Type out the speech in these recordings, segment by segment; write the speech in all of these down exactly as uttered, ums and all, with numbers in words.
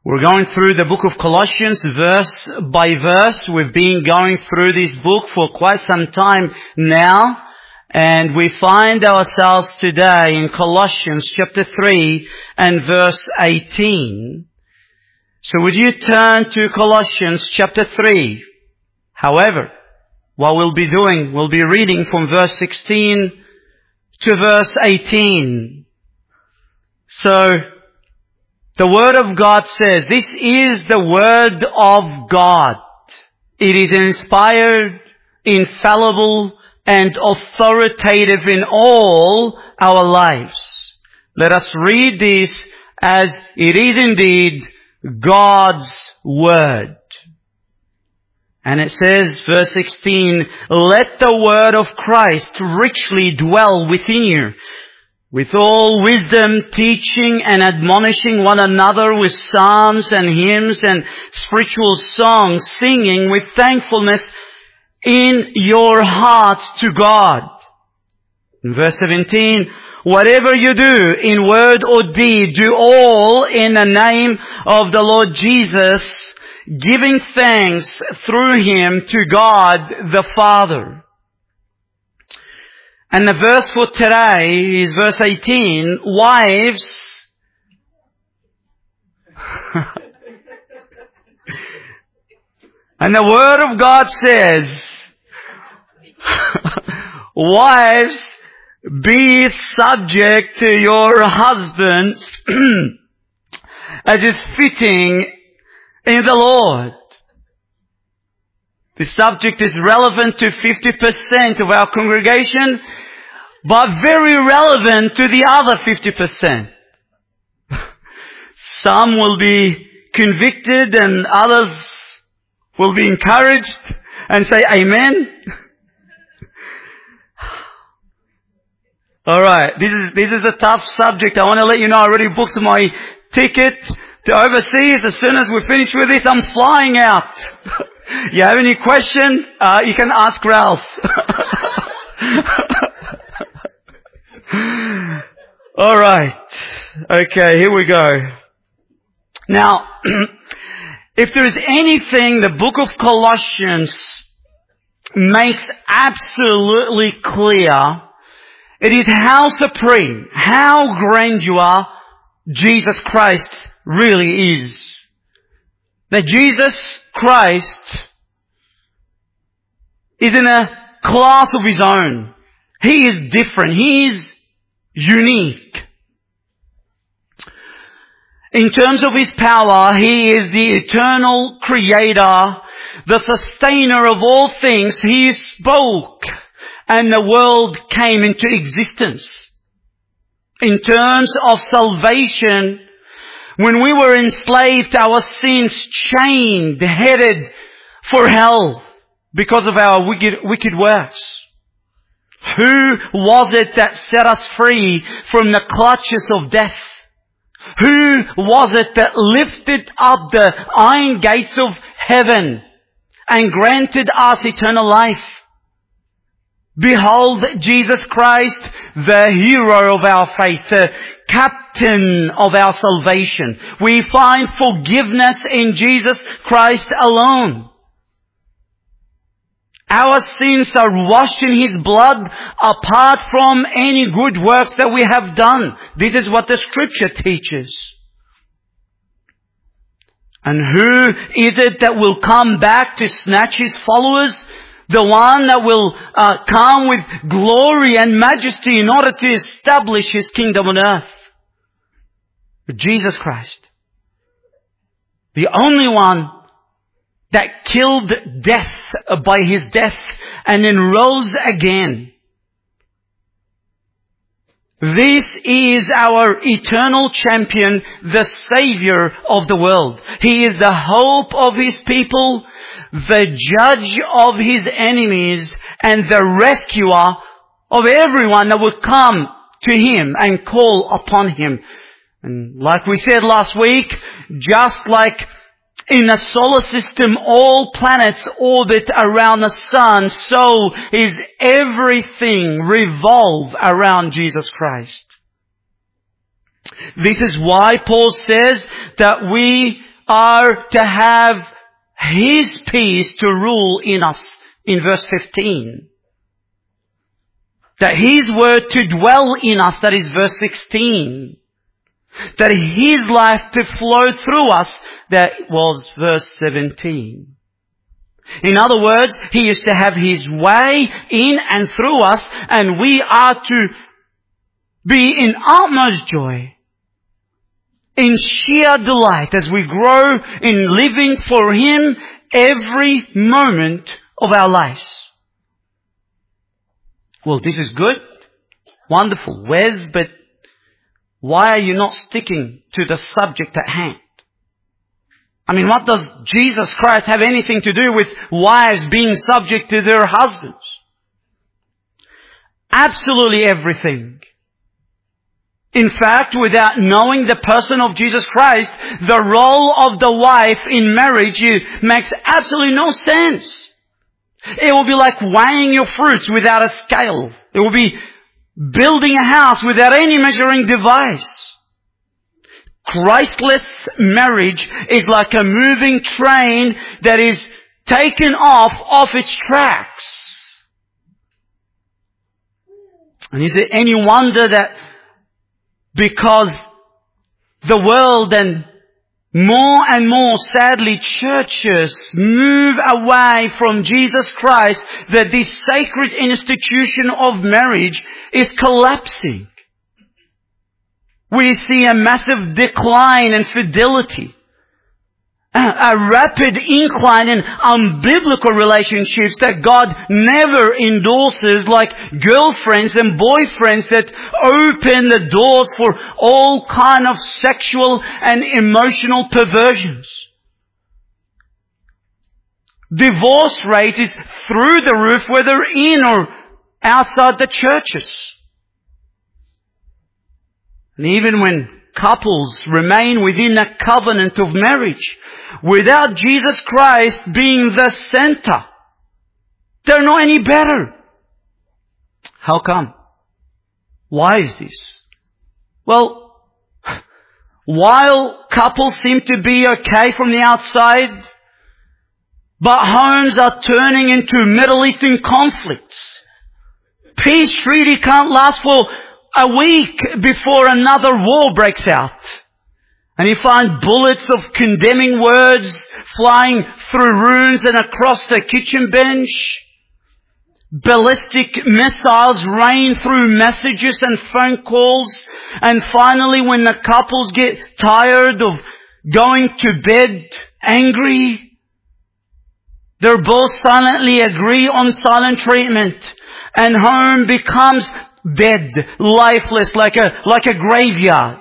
We're going through the book of Colossians verse by verse. We've been going through this book for quite some time now. And we find ourselves today in Colossians chapter three and verse eighteen. So would you turn to Colossians chapter three? However, what we'll be doing, we'll be reading from verse sixteen to verse eighteen. So, the Word of God says, this is the Word of God. It is inspired, infallible, and authoritative in all our lives. Let us read this as it is indeed God's Word. And it says, verse sixteen, let the Word of Christ richly dwell within you, with all wisdom, teaching and admonishing one another with psalms and hymns and spiritual songs, singing with thankfulness in your hearts to God. In verse seventeen, whatever you do in word or deed, do all in the name of the Lord Jesus, giving thanks through Him to God the Father. And the verse for today is verse eighteen. Wives, and the Word of God says, wives, be subject to your husbands as is fitting in the Lord. The subject is relevant to fifty percent of our congregation, but very relevant to the other fifty percent. Some will be convicted and others will be encouraged and say amen. Alright, this is, this is a tough subject. I want to let you know I already booked my ticket to overseas. As soon as we finish with this, I'm flying out. You have any question? Uh, you can ask Ralph. Alright. Okay, here we go. Now, if there is anything the book of Colossians makes absolutely clear, it is how supreme, how grandeur Jesus Christ really is. That Jesus Christ is in a class of His own. He is different. He is unique. In terms of His power, He is the eternal Creator, the sustainer of all things. He spoke and the world came into existence. In terms of salvation, when we were enslaved, our sins chained, headed for hell because of our wicked, wicked works. Who was it that set us free from the clutches of death? Who was it that lifted up the iron gates of heaven and granted us eternal life? Behold Jesus Christ, the hero of our faith, the captain of our salvation. We find forgiveness in Jesus Christ alone. Our sins are washed in His blood apart from any good works that we have done. This is what the Scripture teaches. And who is it that will come back to snatch His followers? The one that will uh, come with glory and majesty in order to establish His kingdom on earth. Jesus Christ. The only one that killed death by His death and then rose again. This is our eternal champion, the Savior of the world. He is the hope of His people, the judge of His enemies, and the rescuer of everyone that will come to Him and call upon Him. And like we said last week, just like in the solar system all planets orbit around the sun, so is everything revolve around Jesus Christ. This is why Paul says that we are to have His peace to rule in us in verse fifteen. That His word to dwell in us, that is verse sixteen. That His life to flow through us, that was verse seventeen. In other words, He is to have His way in and through us, and we are to be in utmost joy, in sheer delight as we grow in living for Him every moment of our lives. Well, this is good. Wonderful. Wes, but why are you not sticking to the subject at hand? I mean, what does Jesus Christ have anything to do with wives being subject to their husbands? Absolutely everything. In fact, without knowing the person of Jesus Christ, the role of the wife in marriage makes absolutely no sense. It will be like weighing your fruits without a scale. It will be building a house without any measuring device. Christless marriage is like a moving train that is taken off off its tracks. And is it any wonder that because the world and more and more, sadly, churches move away from Jesus Christ, that this sacred institution of marriage is collapsing? We see a massive decline in fidelity, a rapid incline in unbiblical relationships that God never endorses, like girlfriends and boyfriends that open the doors for all kind of sexual and emotional perversions. Divorce rate is through the roof, whether in or outside the churches. And even when couples remain within a covenant of marriage, without Jesus Christ being the center, they're not any better. How come? Why is this? Well, while couples seem to be okay from the outside, but homes are turning into Middle Eastern conflicts. Peace treaty can't last for a week before another war breaks out. And you find bullets of condemning words flying through rooms and across the kitchen bench. Ballistic missiles rain through messages and phone calls. And finally, when the couples get tired of going to bed angry, they both silently agree on silent treatment. And home becomes dead, lifeless, like a, like a graveyard.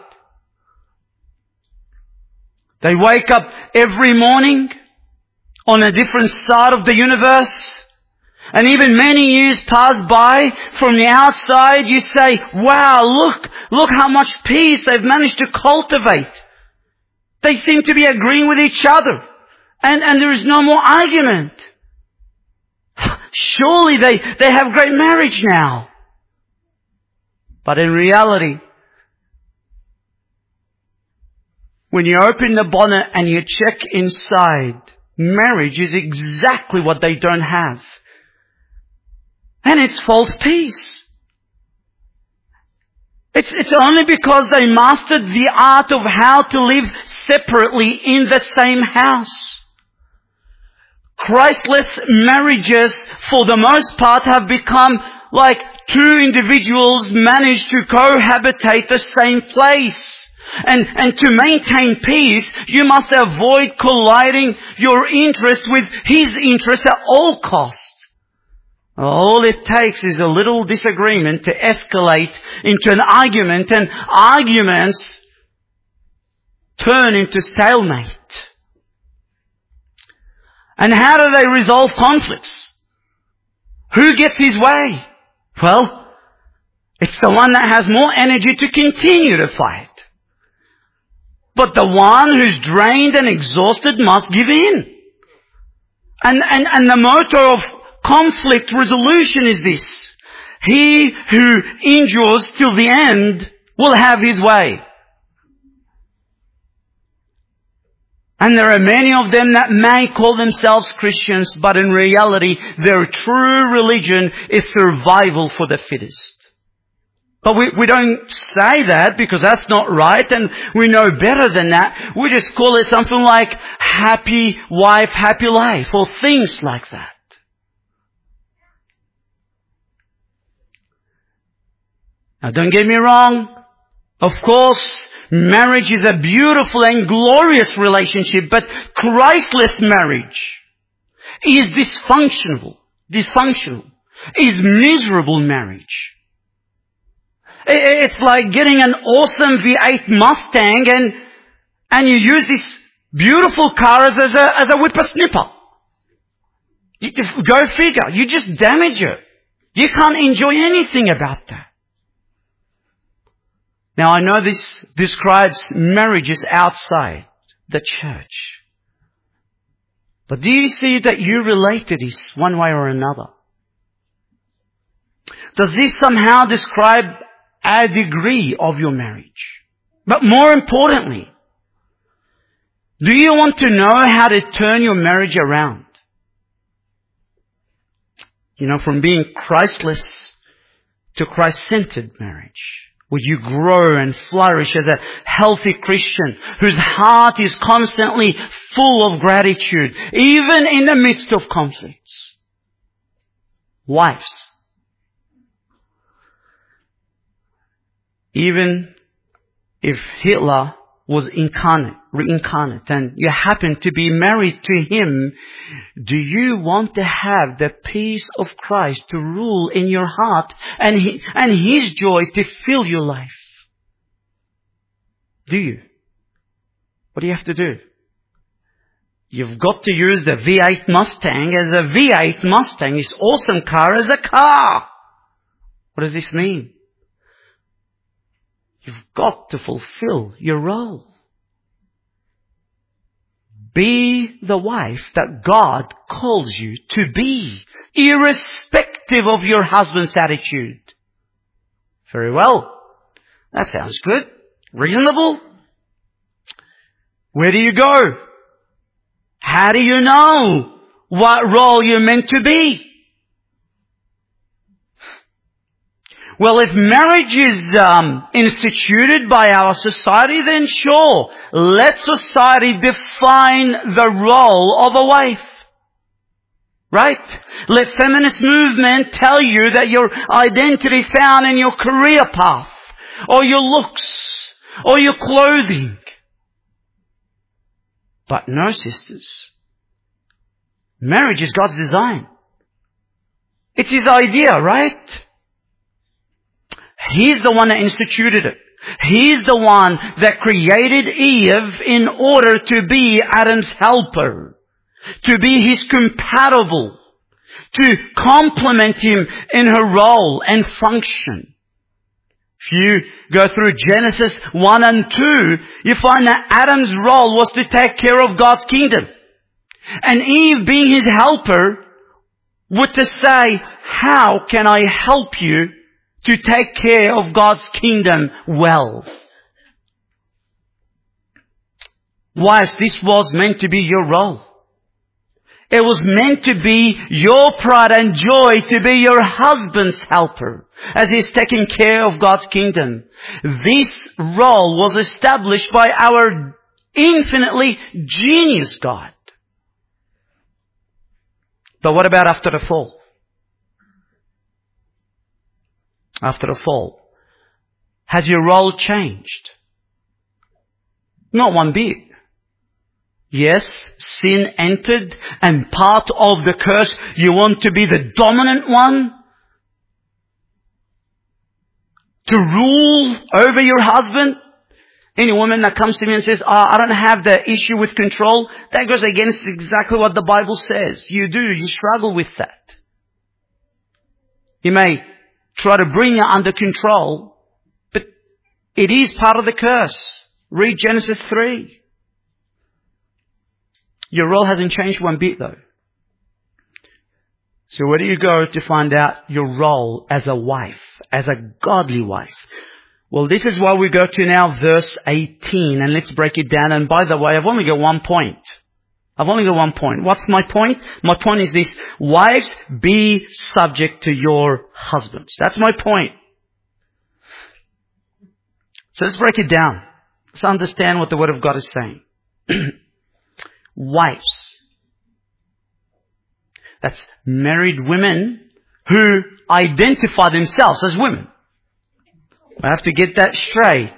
They wake up every morning on a different side of the universe. And even many years pass by, from the outside you say, wow, look, look how much peace they've managed to cultivate. They seem to be agreeing with each other. And, and there is no more argument. Surely they, they have great marriage now. But in reality, when you open the bonnet and you check inside, marriage is exactly what they don't have. And it's false peace. It's, it's only because they mastered the art of how to live separately in the same house. Christless marriages, for the most part, have become like two individuals manage to cohabitate the same place. And, and to maintain peace, you must avoid colliding your interest with his interest at all costs. All it takes is a little disagreement to escalate into an argument, and arguments turn into stalemate. And how do they resolve conflicts? Who gets his way? Well, it's the one that has more energy to continue to fight. But the one who's drained and exhausted must give in. And, and, and the motto of conflict resolution is this: he who endures till the end will have his way. And there are many of them that may call themselves Christians, but in reality, their true religion is survival for the fittest. But we, we don't say that because that's not right, and we know better than that. We just call it something like happy wife, happy life, or things like that. Now don't get me wrong. Of course, marriage is a beautiful and glorious relationship, but Christless marriage is dysfunctional, dysfunctional, is miserable marriage. It's like getting an awesome V eight Mustang and, and you use this beautiful car as, as a, as a whippersnipper. You, go figure. You just damage it. You can't enjoy anything about that. Now I know this describes marriages outside the church. But do you see that you relate to this one way or another? Does this somehow describe a degree of your marriage? But more importantly, do you want to know how to turn your marriage around? You know, from being Christless to Christ-centered marriage, where you grow and flourish as a healthy Christian whose heart is constantly full of gratitude, even in the midst of conflicts. Wives, even if Hitler was incarnate, reincarnate, and you happen to be married to him, do you want to have the peace of Christ to rule in your heart and, he, and His joy to fill your life? Do you? What do you have to do? You've got to use the V eight Mustang as a V eight Mustang, this awesome car, as a car. What does this mean? You've got to fulfill your role. Be the wife that God calls you to be, irrespective of your husband's attitude. Very well. That sounds good. Reasonable. Where do you go? How do you know what role you're meant to be? Well, if marriage is um, instituted by our society, then sure, let society define the role of a wife. Right? Let feminist movement tell you that your identity found in your career path, or your looks, or your clothing. But no, sisters. Marriage is God's design. It's His idea, right? He's the one that instituted it. He's the one that created Eve in order to be Adam's helper, to be his compatible, to complement him in her role and function. If you go through Genesis one and two, you find that Adam's role was to take care of God's kingdom. And Eve, being his helper, would to say, how can I help you to take care of God's kingdom well? Wives, this was meant to be your role. It was meant to be your pride and joy to be your husband's helper as he's taking care of God's kingdom. This role was established by our infinitely genius God. But what about after the fall? After the fall, has your role changed? Not one bit. Yes, sin entered, and part of the curse, you want to be the dominant one, to rule over your husband. Any woman that comes to me and says, oh, I don't have the issue with control, that goes against exactly what the Bible says. You do, you struggle with that. You may try to bring you under control, but it is part of the curse. Read Genesis three. Your role hasn't changed one bit though. So where do you go to find out your role as a wife, as a godly wife? Well, this is why we go to now verse eighteen, and let's break it down. And by the way, I've only got one point. I've only got one point. What's my point? My point is this: wives, be subject to your husbands. That's my point. So let's break it down. Let's understand what the Word of God is saying. Wives. That's married women who identify themselves as women. I have to get that straight.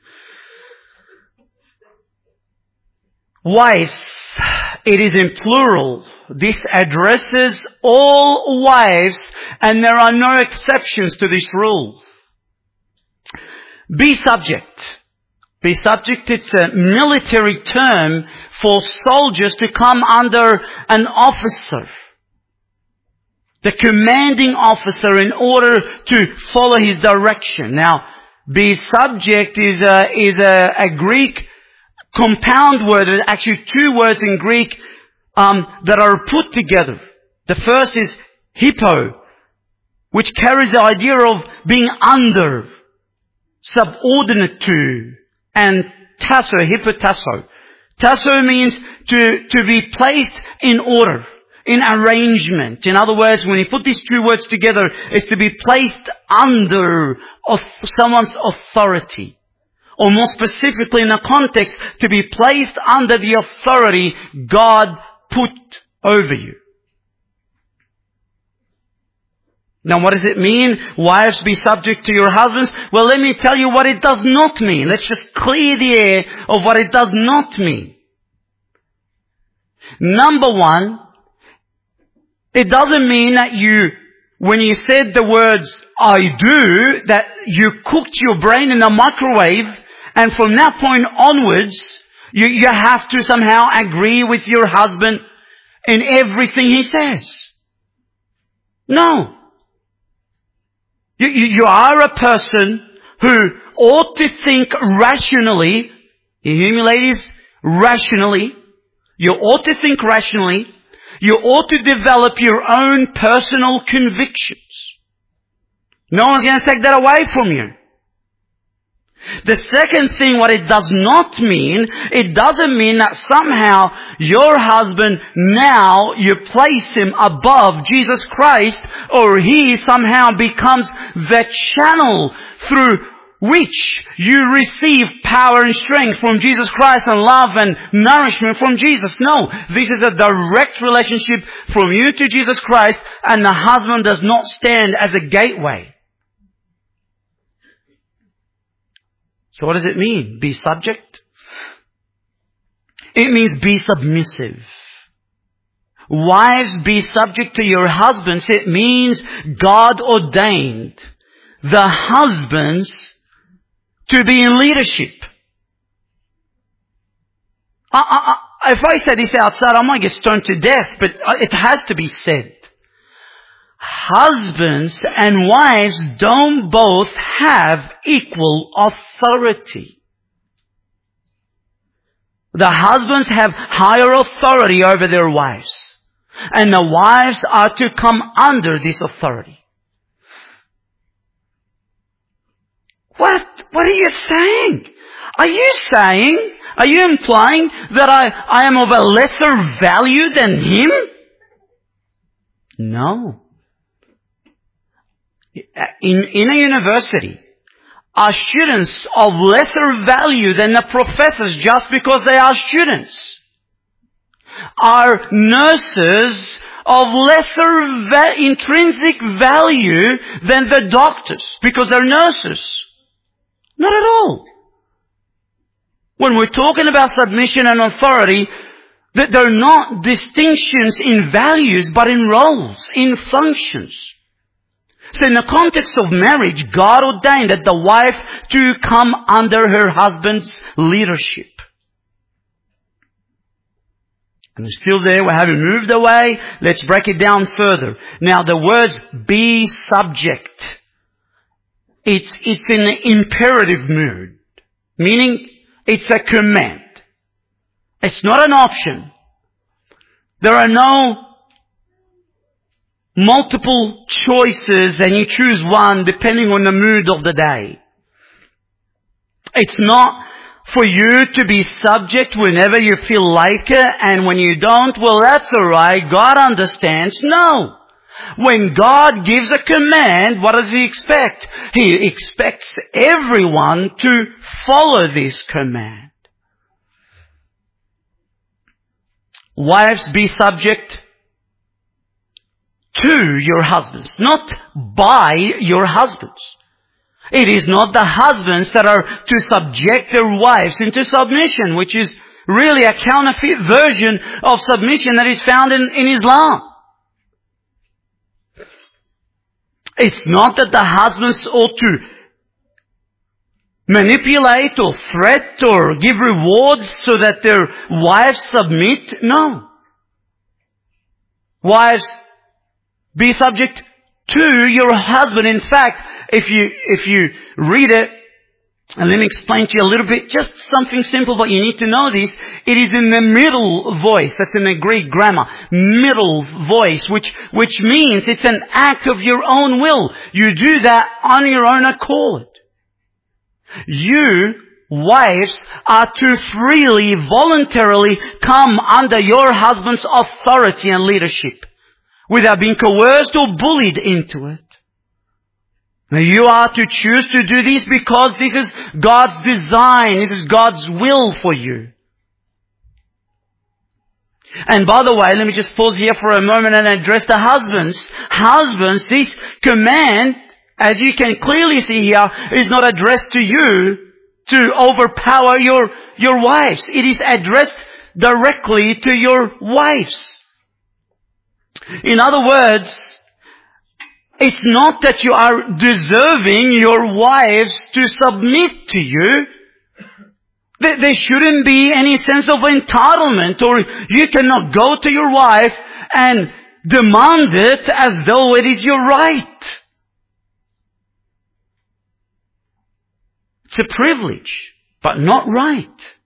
Wives, it is in plural. This addresses all wives, and there are no exceptions to this rule. Be subject. Be subject, it's a military term for soldiers to come under an officer. The commanding officer, in order to follow his direction. Now, be subject is a, is a, a Greek compound word. There's actually two words in Greek um, that are put together. The first is hippo, which carries the idea of being under, subordinate to, and tasso, hippotasso. Tasso means to, to be placed in order, in arrangement. In other words, when you put these two words together, it's to be placed under of someone's authority. Or more specifically in the context, to be placed under the authority God put over you. Now what does it mean? Wives, be subject to your husbands. Well, let me tell you what it does not mean. Let's just clear the air of what it does not mean. Number one, it doesn't mean that you, when you said the words, I do, that you cooked your brain in a microwave, and from that point onwards, you, you have to somehow agree with your husband in everything he says. No. You, you, you are a person who ought to think rationally. You hear me, ladies? Rationally. You ought to think rationally. You ought to develop your own personal convictions. No one's going to take that away from you. The second thing, what it does not mean, it doesn't mean that somehow your husband, now you place him above Jesus Christ, or he somehow becomes the channel through which you receive power and strength from Jesus Christ and love and nourishment from Jesus. No, this is a direct relationship from you to Jesus Christ, and the husband does not stand as a gateway. So what does it mean? Be subject? It means be submissive. Wives, be subject to your husbands. It means God ordained the husbands to be in leadership. I, I, if I say this outside, I might get stoned to death, but it has to be said. Husbands and wives don't both have equal authority. The husbands have higher authority over their wives, and the wives are to come under this authority. What? What are you saying? Are you saying, are you implying that I, I am of a lesser value than him? No. In, in a university, are students of lesser value than the professors just because they are students? Are nurses of lesser va- intrinsic value than the doctors because they're nurses? Not at all. When we're talking about submission and authority, that they're not distinctions in values, but in roles, in functions. So in the context of marriage, God ordained that the wife to come under her husband's leadership. And we're still there, we haven't moved away. Let's break it down further. Now the words be subject. It's, it's in the imperative mood. Meaning, it's a command. It's not an option. There are no multiple choices and you choose one depending on the mood of the day. It's not for you to be subject whenever you feel like it, and when you don't, well, that's alright, God understands. No. When God gives a command, what does He expect? He expects everyone to follow this command. Wives, be subject to your husbands, not by your husbands. It is not the husbands that are to subject their wives into submission, which is really a counterfeit version of submission that is found in, in Islam. It's not that the husbands ought to manipulate or threat or give rewards so that their wives submit. No. Wives, be subject to your husband. In fact, if you, if you read it, and let me explain to you a little bit, just something simple, but you need to know this. It is in the middle voice. That's in the Greek grammar. Middle voice, which, which means it's an act of your own will. You do that on your own accord. You, wives, are to freely, voluntarily come under your husband's authority and leadership, without being coerced or bullied into it. Now you are to choose to do this because this is God's design. This is God's will for you. And by the way, let me just pause here for a moment and address the husbands. Husbands, this command, as you can clearly see here, is not addressed to you to overpower your, your wives. It is addressed directly to your wives. In other words, it's not that you are deserving your wives to submit to you. There shouldn't be any sense of entitlement, or you cannot go to your wife and demand it as though it is your right. It's a privilege, but not right.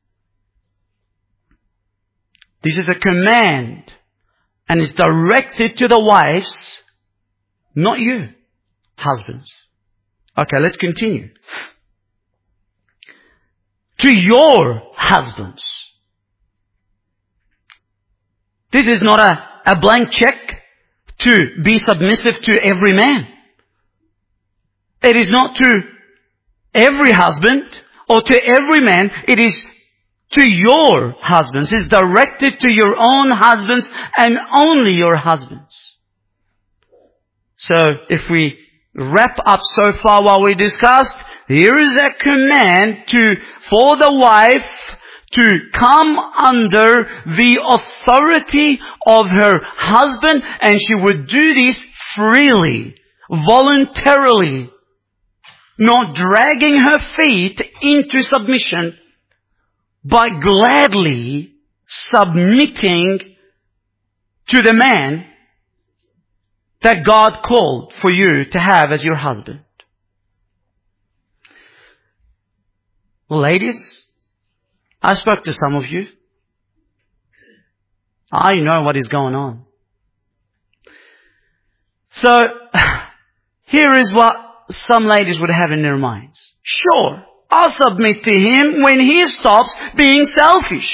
This is a command, and it's directed to the wives, not you, husbands. Okay, let's continue. To your husbands. This is not a, a blank check to be submissive to every man. It is not to every husband or to every man. It is to your husbands. It's directed to your own husbands and only your husbands. So if we wrap up so far what we discussed, here is a command to, for the wife to come under the authority of her husband, and she would do this freely, voluntarily, not dragging her feet into submission, but gladly submitting to the man that God called for you to have as your husband. Ladies, I spoke to some of you. I know what is going on. So, here is what some ladies would have in their minds. Sure, I'll submit to him when he stops being selfish.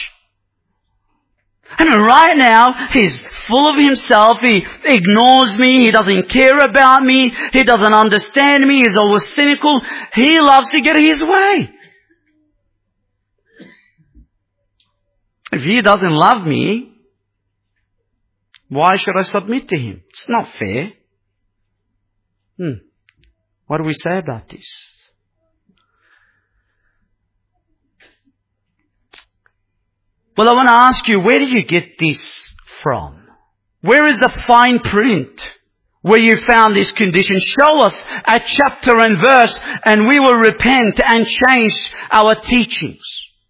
I mean, right now, he's full of himself. He ignores me. He doesn't care about me. He doesn't understand me. He's always cynical. He loves to get his way. If he doesn't love me, why should I submit to him? It's not fair. Hmm. What do we say about this? Well, I want to ask you, where did you get this from? Where is the fine print where you found this condition? Show us a chapter and verse, and we will repent and change our teachings.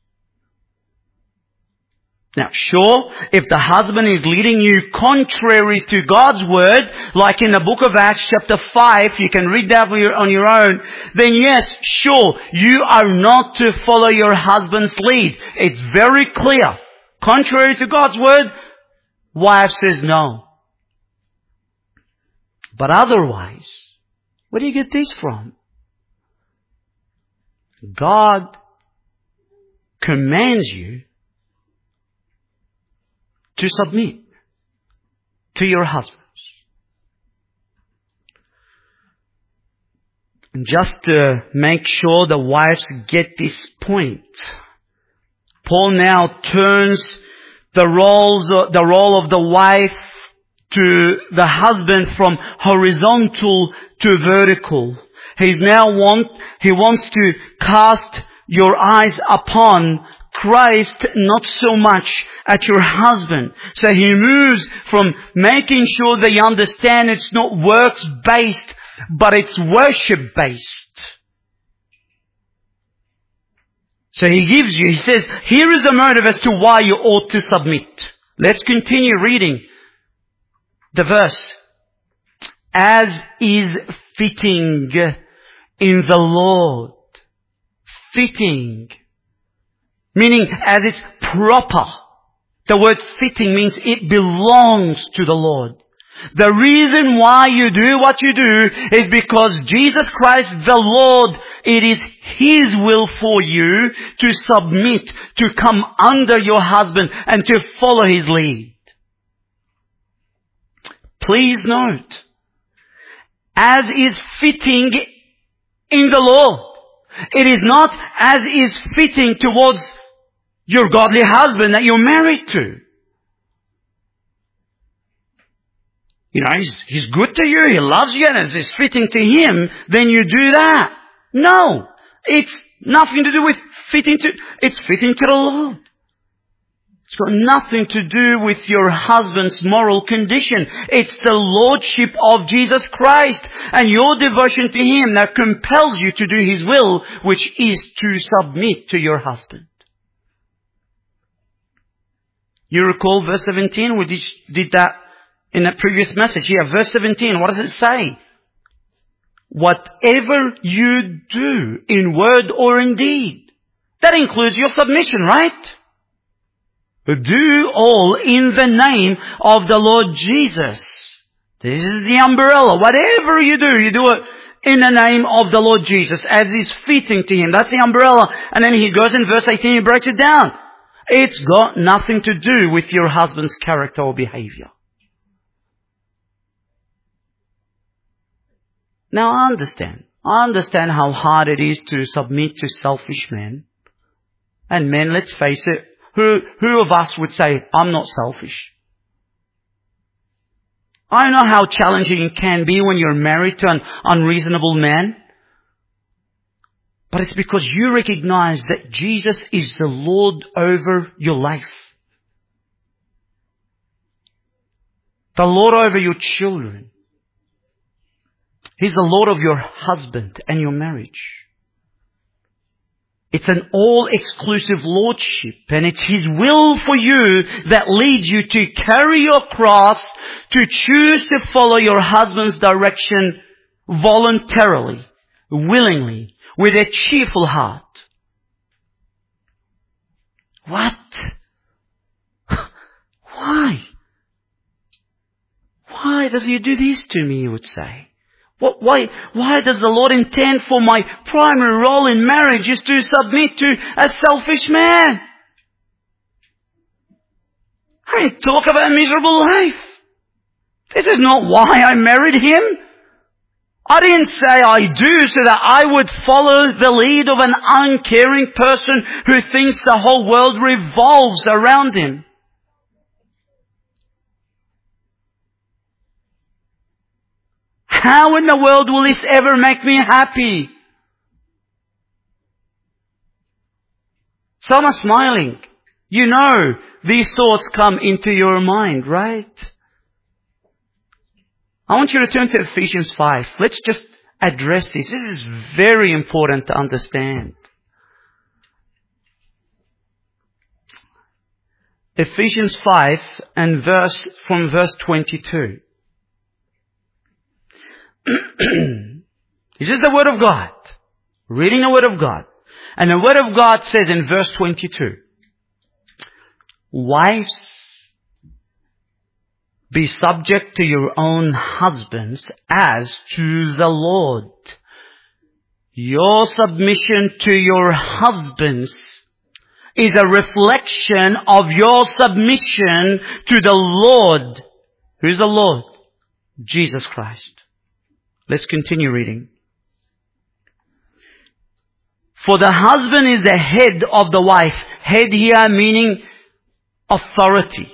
Now, sure, if the husband is leading you contrary to God's word, like in the book of Acts chapter five, you can read that on your own, then yes, sure, you are not to follow your husband's lead. It's very clear. Contrary to God's word, wife says no. But otherwise, where do you get this from? God commands you to submit to your husbands. And just to make sure the wives get this point, Paul now turns the roles, the role of the wife to the husband from horizontal to vertical. He's now want, he wants to cast your eyes upon Christ, not so much at your husband. So he moves from making sure that you understand it's not works-based, but it's worship-based. So he gives you, he says, here is the motive as to why you ought to submit. Let's continue reading the verse. As is fitting in the Lord. Fitting. Meaning as it's proper. The word fitting means it belongs to the Lord. The reason why you do what you do is because Jesus Christ the Lord, it is His will for you to submit, to come under your husband and to follow His lead. Please note, as is fitting in the Lord. It is not as is fitting towards your godly husband that you're married to. You know, he's, he's good to you, he loves you, and as it's fitting to him, then you do that. No. It's nothing to do with fitting to, it's fitting to the Lord. It's got nothing to do with your husband's moral condition. It's the lordship of Jesus Christ and your devotion to Him that compels you to do His will, which is to submit to your husband. You recall verse seventeen? We did, did that in a previous message. Here, verse seventeen, what does it say? Whatever you do in word or in deed. That includes your submission, right? Do all in the name of the Lord Jesus. This is the umbrella. Whatever you do, you do it in the name of the Lord Jesus, as is fitting to Him. That's the umbrella. And then he goes in verse eighteen, he breaks it down. It's got nothing to do with your husband's character or behavior. Now I understand. I understand how hard it is to submit to selfish men. And men, let's face it, who, who of us would say, I'm not selfish? I know how challenging it can be when you're married to an unreasonable man. But it's because you recognize that Jesus is the Lord over your life. The Lord over your children. He's the Lord of your husband and your marriage. It's an all-exclusive lordship, and it's His will for you that leads you to carry your cross, to choose to follow your husband's direction voluntarily, willingly, with a cheerful heart. What? Why? Why does He do this to me, you would say? What, why, why does the Lord intend for my primary role in marriage is to submit to a selfish man? I mean, talk about a miserable life. This is not why I married him. I didn't say I do so that I would follow the lead of an uncaring person who thinks the whole world revolves around him. How in the world will this ever make me happy? Some are smiling. You know these thoughts come into your mind, right? I want you to turn to Ephesians five. Let's just address this. This is very important to understand. Ephesians five and verse from verse twenty-two. This is the Word of God. Reading the Word of God. And the Word of God says in verse twenty-two, wives, be subject to your own husbands as to the Lord. Your submission to your husbands is a reflection of your submission to the Lord. Who's the Lord? Jesus Christ. Let's continue reading. For the husband is the head of the wife. Head here meaning authority.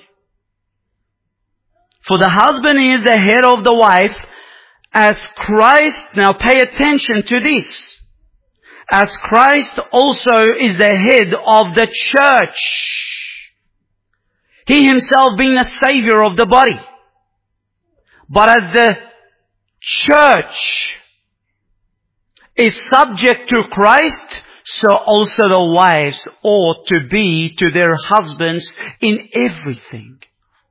For the husband is the head of the wife, as Christ, now pay attention to this, as Christ also is the head of the church, He Himself being the Savior of the body. But as the church is subject to Christ, so also the wives ought to be to their husbands in everything.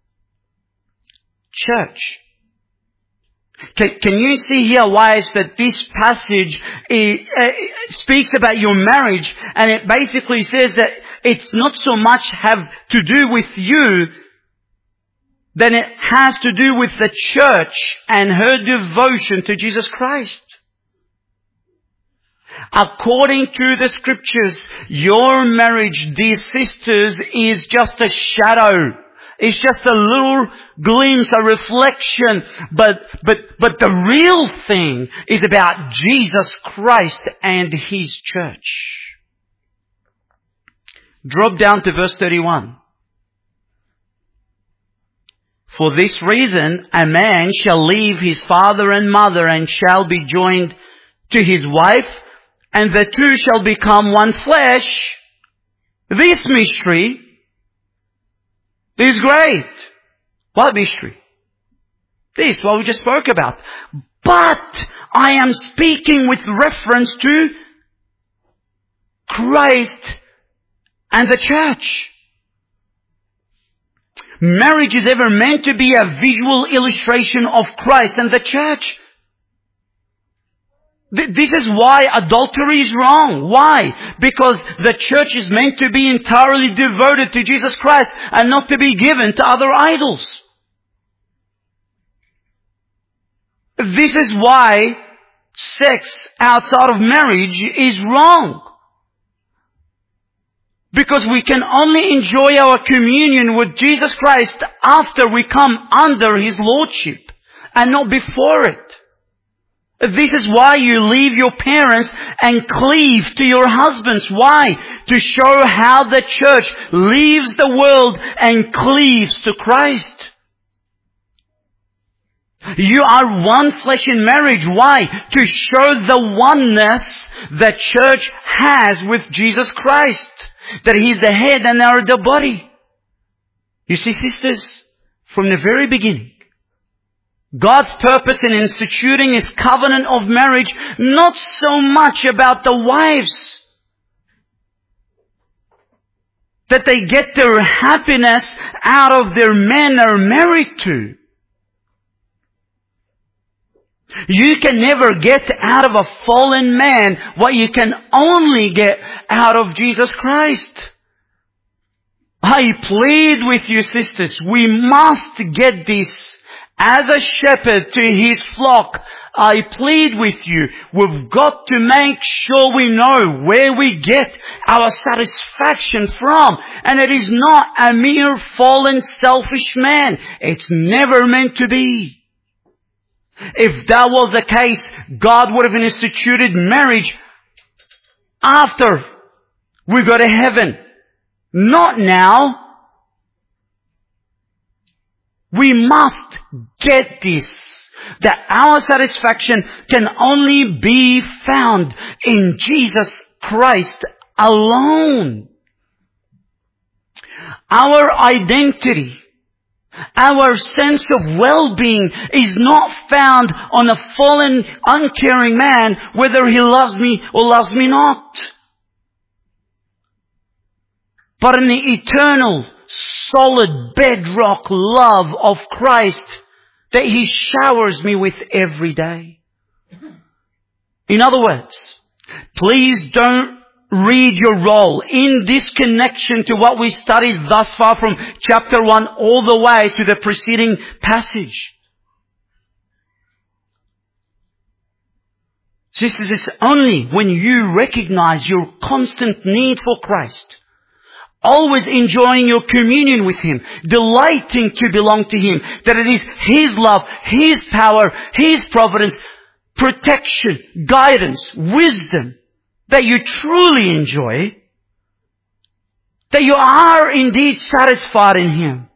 Church. Can, can you see here, wives, that this passage it, uh, speaks about your marriage, and it basically says that it's not so much have to do with you, than it has to do with the church and her devotion to Jesus Christ. According to the Scriptures, your marriage, dear sisters, is just a shadow. It's just a little glimpse, a reflection. But, but, but the real thing is about Jesus Christ and His church. Drop down to verse thirty-one. For this reason, a man shall leave his father and mother and shall be joined to his wife, and the two shall become one flesh. This mystery is great. What mystery? This, what we just spoke about. But I am speaking with reference to Christ and the church. Marriage is ever meant to be a visual illustration of Christ and the church. This is why adultery is wrong. Why? Because the church is meant to be entirely devoted to Jesus Christ and not to be given to other idols. This is why sex outside of marriage is wrong. Because we can only enjoy our communion with Jesus Christ after we come under His Lordship and not before it. This is why you leave your parents and cleave to your husbands. Why? To show how the church leaves the world and cleaves to Christ. You are one flesh in marriage. Why? To show the oneness the church has with Jesus Christ. That He's the head and they are the body. You see, sisters, from the very beginning, God's purpose in instituting His covenant of marriage, not so much about the wives, that they get their happiness out of their men they're married to. You can never get out of a fallen man what you can only get out of Jesus Christ. I plead with you, sisters, we must get this. As a shepherd to his flock, I plead with you, we've got to make sure we know where we get our satisfaction from. And it is not a mere fallen, selfish man. It's never meant to be. If that was the case, God would have instituted marriage after we go to heaven. Not now. We must get this, that our satisfaction can only be found in Jesus Christ alone. Our identity, our sense of well-being is not found on a fallen, uncaring man, whether he loves me or loves me not. But in the eternal, solid bedrock love of Christ that He showers me with every day. In other words, please don't read your role in this connection to what we studied thus far from chapter one all the way to the preceding passage. Sisters, it's only when you recognize your constant need for Christ, Always enjoying your communion with Him, delighting to belong to Him, that it is His love, His power, His providence, protection, guidance, wisdom that you truly enjoy, that you are indeed satisfied in Him.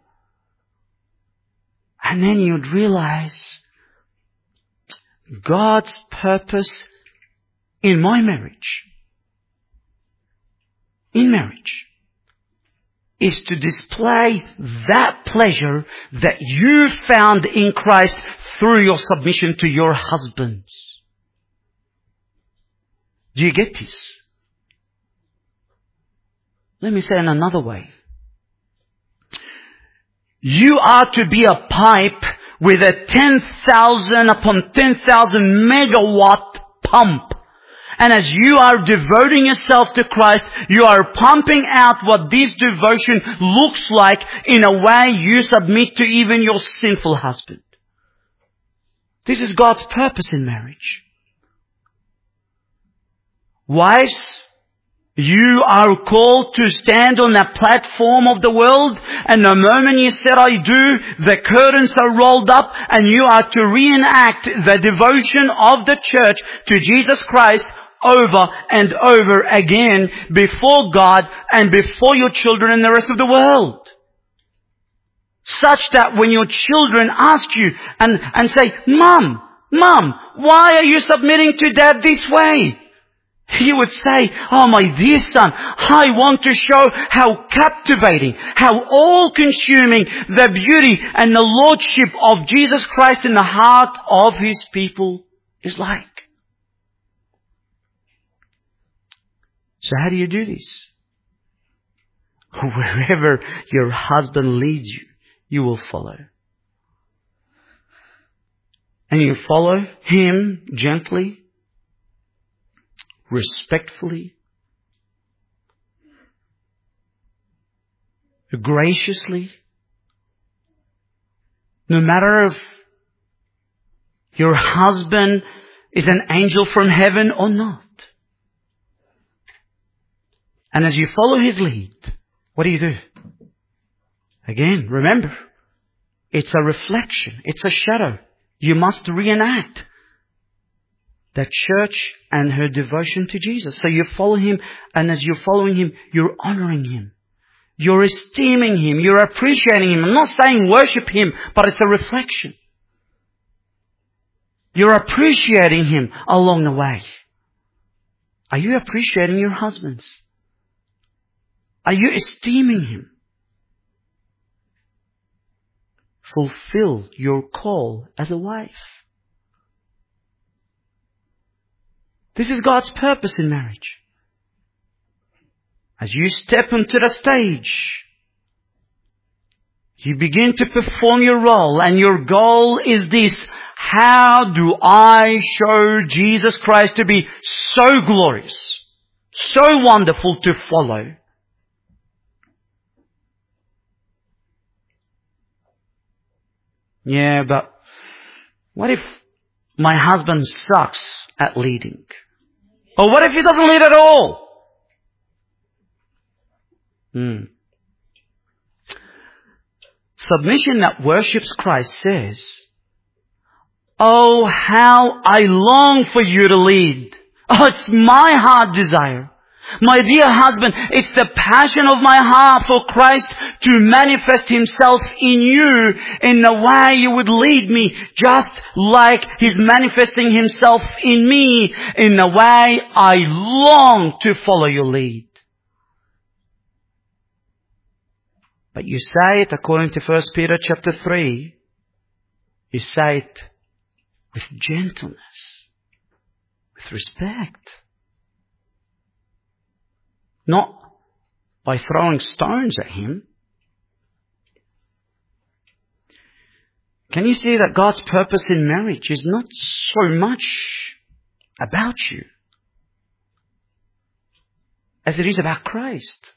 And then you'd realize God's purpose in my marriage, in marriage, is to display that pleasure that you found in Christ through your submission to your husbands. Do you get this? Let me say it another way. You are to be a pipe with a ten thousand upon ten thousand megawatt pump. And as you are devoting yourself to Christ, you are pumping out what this devotion looks like in a way you submit to even your sinful husband. This is God's purpose in marriage. Wives, you are called to stand on that platform of the world, and the moment you said I do, the curtains are rolled up and you are to reenact the devotion of the church to Jesus Christ over and over again before God and before your children and the rest of the world. Such that when your children ask you and, and say, Mom, Mom, why are you submitting to Dad this way? You would say, oh my dear son, I want to show how captivating, how all-consuming the beauty and the lordship of Jesus Christ in the heart of His people is like. So how do you do this? Wherever your husband leads you, you will follow. And you follow him gently, respectfully, graciously, no matter if your husband is an angel from heaven or not. And as you follow his lead, what do you do? Again, remember, it's a reflection, it's a shadow. You must reenact the church and her devotion to Jesus. So you follow him, and as you're following him, you're honoring him. You're esteeming him. You're appreciating him. I'm not saying worship him, but it's a reflection. You're appreciating him along the way. Are you appreciating your husbands? Are you esteeming him? Fulfill your call as a wife. This is God's purpose in marriage. As you step into the stage, you begin to perform your role, and your goal is this: how do I show Jesus Christ to be so glorious, so wonderful to follow? Yeah, but what if my husband sucks at leading? Or what if he doesn't lead at all? Hmm. Submission that worships Christ says, oh, how I long for you to lead. Oh, it's my heart desire. My dear husband, it's the passion of my heart for Christ to manifest himself in you in the way you would lead me, just like he's manifesting himself in me in the way I long to follow your lead. But you say it according to First Peter chapter three. You say it with gentleness, with respect. Not by throwing stones at him. Can you see that God's purpose in marriage is not so much about you as it is about Christ?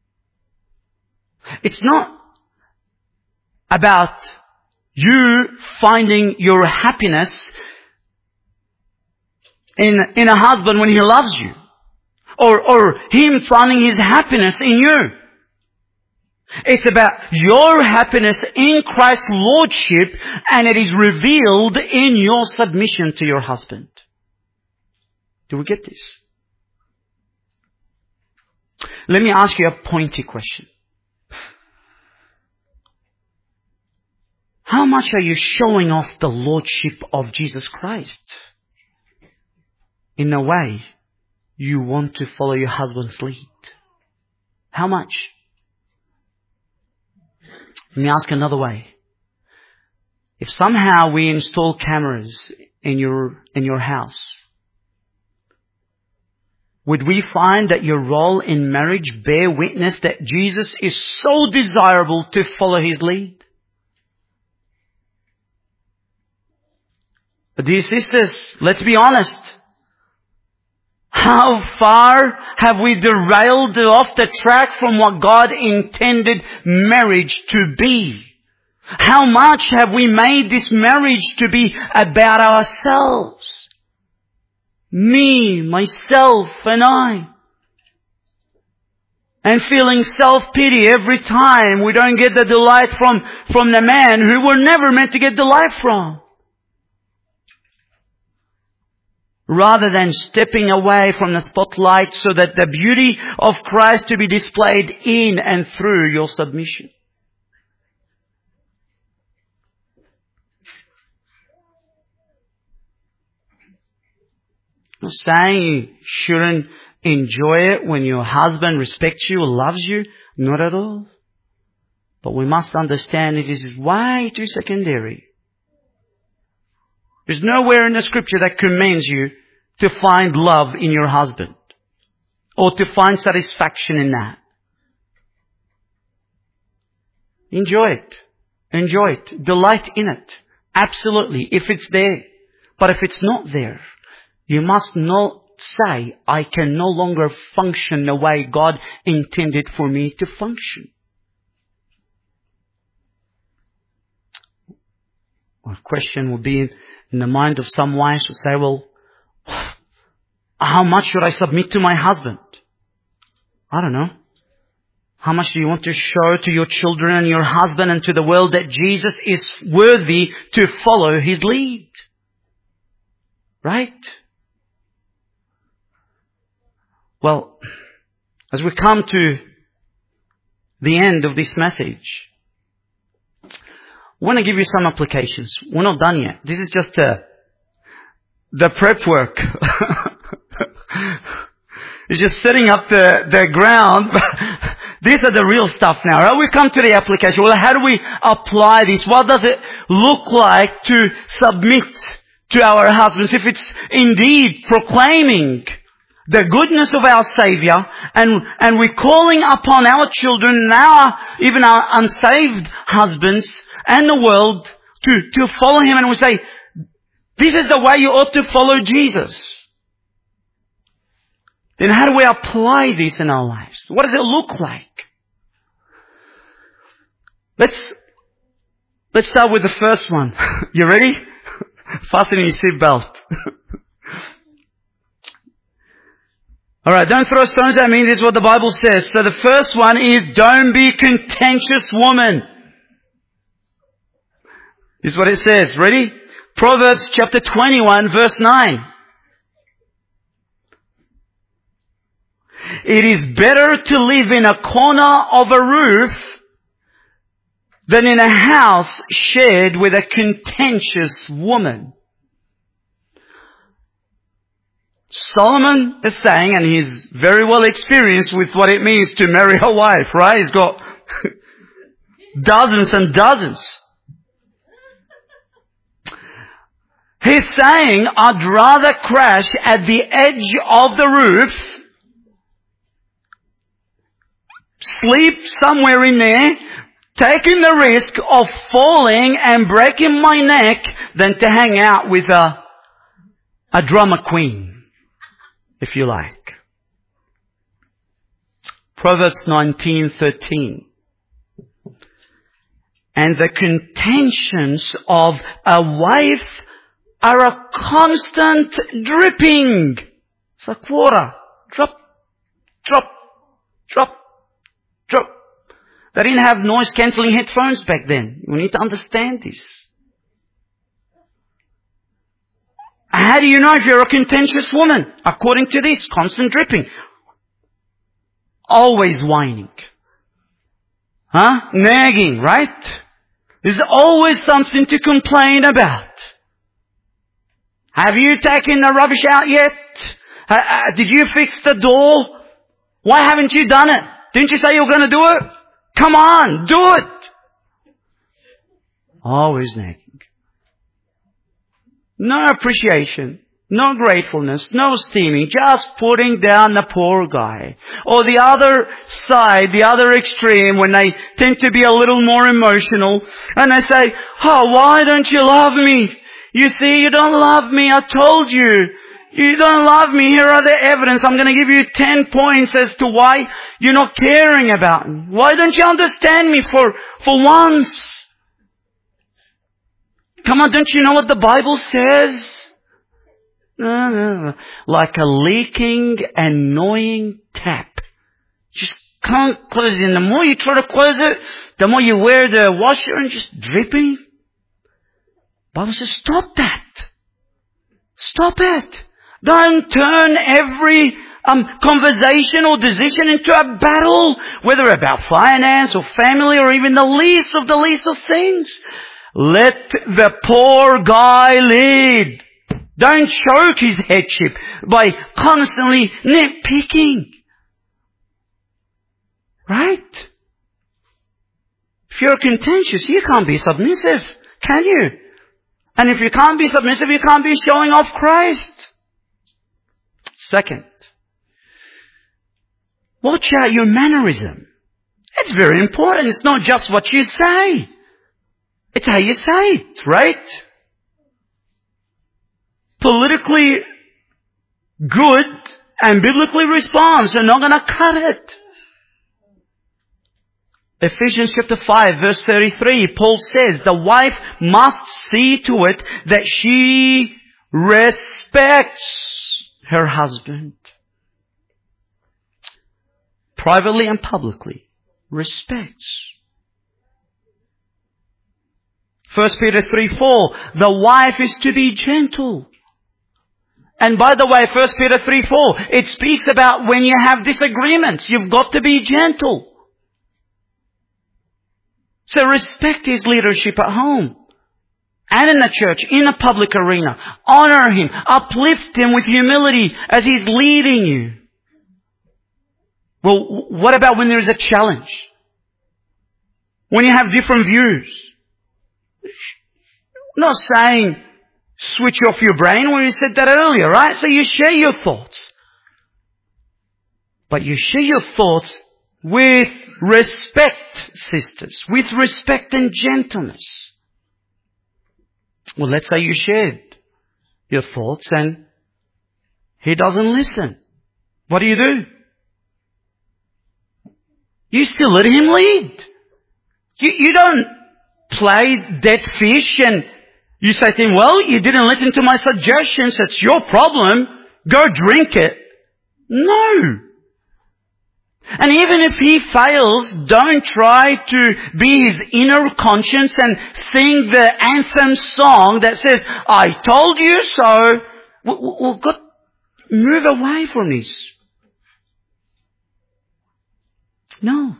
It's not about you finding your happiness in, in a husband when he loves you. Or, or him finding his happiness in you. It's about your happiness in Christ's Lordship, and it is revealed in your submission to your husband. Do we get this? Let me ask you a pointy question. How much are you showing off the Lordship of Jesus Christ? In a way, you want to follow your husband's lead. How much? Let me ask another way. If somehow we install cameras in your, in your house, would we find that your role in marriage bear witness that Jesus is so desirable to follow His lead? But dear sisters, let's be honest. How far have we derailed off the track from what God intended marriage to be? How much have we made this marriage to be about ourselves? Me, myself, and I. And feeling self-pity every time we don't get the delight from, from the man who we're never meant to get delight from. Rather than stepping away from the spotlight so that the beauty of Christ to be displayed in and through your submission. I'm not saying you shouldn't enjoy it when your husband respects you or loves you. Not at all. But we must understand it is way too secondary. There's nowhere in the scripture that commands you to find love in your husband or to find satisfaction in that. Enjoy it. Enjoy it. Delight in it. Absolutely. If it's there. But if it's not there, you must not say, I can no longer function the way God intended for me to function. A question will be in the mind of some wives who say, well, how much should I submit to my husband? I don't know. How much do you want to show to your children and your husband and to the world that Jesus is worthy to follow His lead? Right? Well, as we come to the end of this message, I want to give you some applications. We're not done yet. This is just uh, the prep work. It's just setting up the, the ground. These are the real stuff now. Right? We come to the application. Well, how do we apply this? What does it look like to submit to our husbands? If it's indeed proclaiming the goodness of our Savior, and, and we're calling upon our children and our, even our unsaved husbands and the world to, to follow Him, and we say, this is the way you ought to follow Jesus. Then how do we apply this in our lives? What does it look like? Let's, let's start with the first one. You ready? Fasten your seatbelt. Alright, don't throw stones at me. This is what the Bible says. So the first one is, don't be contentious woman. This is what it says. Ready? Proverbs chapter twenty-one verse nine. It is better to live in a corner of a roof than in a house shared with a contentious woman. Solomon is saying, and he's very well experienced with what it means to marry a wife, right? He's got dozens and dozens. He's saying, I'd rather crash at the edge of the roof, sleep somewhere in there, taking the risk of falling and breaking my neck, than to hang out with a, a drama queen, if you like. Proverbs nineteen thirteen. And the contentions of a wife are a constant dripping. It's like water. Drop, drop, drop, drop. They didn't have noise cancelling headphones back then. We need to understand this. How do you know if you're a contentious woman? According to this, constant dripping. Always whining. Huh? Nagging, right? There's always something to complain about. Have you taken the rubbish out yet? Uh, uh, did you fix the door? Why haven't you done it? Didn't you say you were going to do it? Come on, do it. Always nagging. No appreciation, no gratefulness, no esteeming, just putting down the poor guy. Or the other side, the other extreme, when they tend to be a little more emotional, and they say, oh, why don't you love me? You see, you don't love me, I told you. You don't love me, here are the evidence. I'm going to give you ten points as to why you're not caring about me. Why don't you understand me for, for once? Come on, don't you know what the Bible says? No, no, no. Like a leaking, annoying tap. Just can't close it. And the more you try to close it, the more you wear the washer and just dripping. The Bible says, stop that. Stop it. Don't turn every um, conversation or decision into a battle, whether about finance or family or even the least of the least of things. Let the poor guy lead. Don't choke his headship by constantly nitpicking. Right? If you're contentious, you can't be submissive, can you? And if you can't be submissive, you can't be showing off Christ. Second, watch out your mannerism. It's very important. It's not just what you say. It's how you say it, right? Politically good and biblically response are not going to cut it. Ephesians chapter five verse thirty-three, Paul says, the wife must see to it that she respects her husband. Privately and publicly. Respects. First Peter three four, the wife is to be gentle. And by the way, First Peter three four, it speaks about when you have disagreements, you've got to be gentle. So respect his leadership at home and in the church, in a public arena. Honor him, uplift him with humility as he's leading you. Well, what about when there's a challenge? When you have different views? Not saying switch off your brain when you said that earlier, right? So you share your thoughts. But you share your thoughts with respect, sisters. With respect and gentleness. Well, let's say you shared your thoughts and he doesn't listen. What do you do? You still let him lead. You, you don't play dead fish and you say to him, well, you didn't listen to my suggestions. It's your problem. Go drink it. No. And even if he fails, don't try to be his inner conscience and sing the anthem song that says, I told you so. We've got to move away from this. No.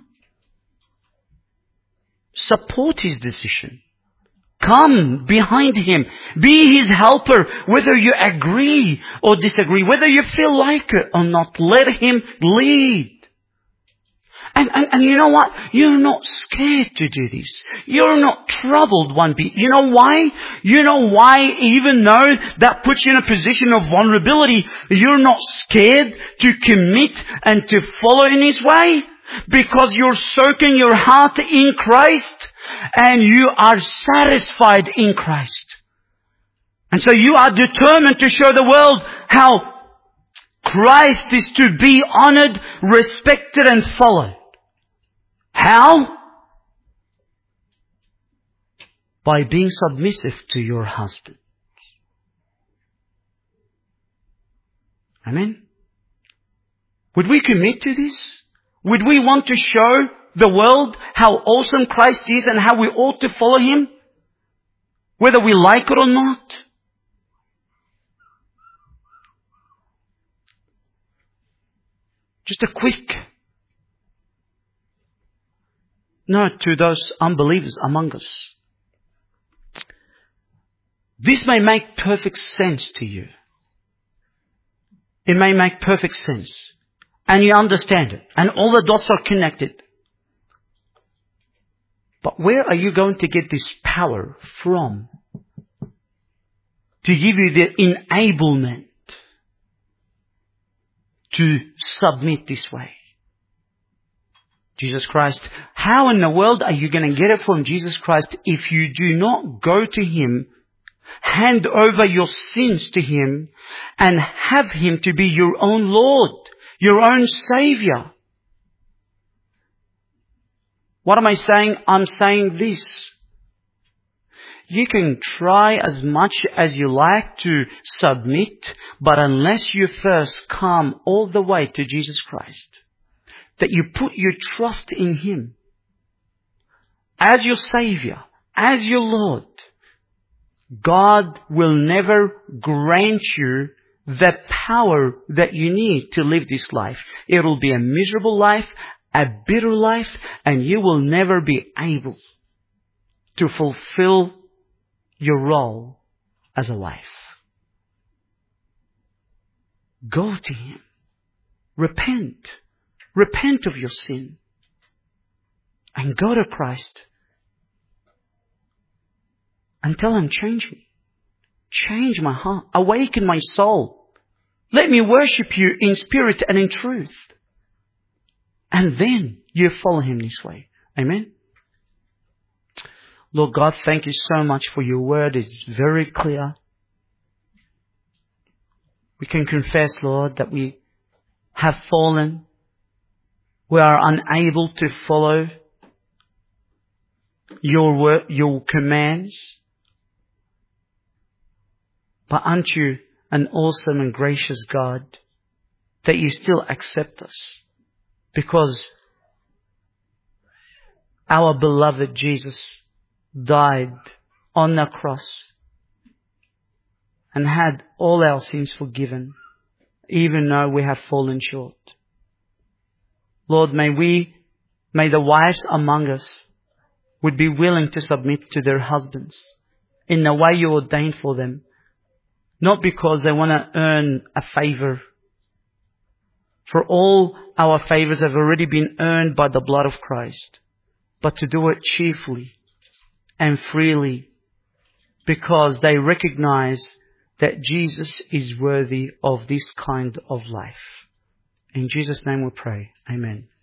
Support his decision. Come behind him. Be his helper, whether you agree or disagree, whether you feel like it or not. Let him lead. And, and, and you know what? You're not scared to do this. You're not troubled one bit. You know why? You know why, even though that puts you in a position of vulnerability, you're not scared to commit and to follow in his way? Because you're soaking your heart in Christ and you are satisfied in Christ. And so you are determined to show the world how Christ is to be honored, respected and followed. How? By being submissive to your husband. Amen? Would we commit to this? Would we want to show the world how awesome Christ is and how we ought to follow Him? Whether we like it or not? Just a quick note to those unbelievers among us. This may make perfect sense to you. It may make perfect sense. And you understand it. And all the dots are connected. But where are you going to get this power from? To give you the enablement to submit this way. Jesus Christ. How in the world are you going to get it from Jesus Christ if you do not go to Him, hand over your sins to Him, and have Him to be your own Lord, your own Savior? What am I saying? I'm saying this. You can try as much as you like to submit, but unless you first come all the way to Jesus Christ, that you put your trust in Him as your Savior, as your Lord, God will never grant you the power that you need to live this life. It will be a miserable life, a bitter life, and you will never be able to fulfill your role as a wife. Go to Him. Repent. Repent of your sin. And go to Christ. And tell Him, change me. Change my heart. Awaken my soul. Let me worship You in spirit and in truth. And then you follow Him this way. Amen. Lord God, thank You so much for Your word. It's very clear. We can confess, Lord, that we have fallen. We are unable to follow Your word, Your commands. But aren't You an awesome and gracious God that You still accept us? Because our beloved Jesus died on the cross and had all our sins forgiven, even though we have fallen short. Lord, may we, may the wives among us would be willing to submit to their husbands in the way You ordained for them, not because they want to earn a favor. For all our favors have already been earned by the blood of Christ, but to do it cheerfully and freely because they recognize that Jesus is worthy of this kind of life. In Jesus' name we pray. Amen.